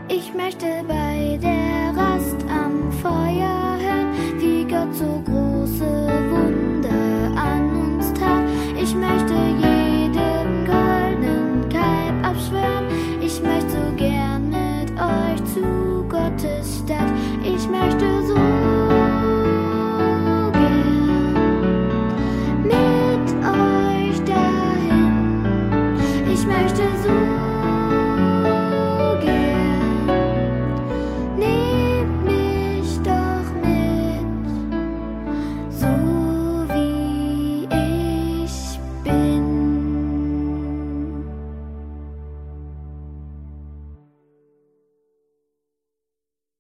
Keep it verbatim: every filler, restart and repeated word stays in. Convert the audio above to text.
Ich möchte bei der Rast am Feuer hören, wie Gott so groß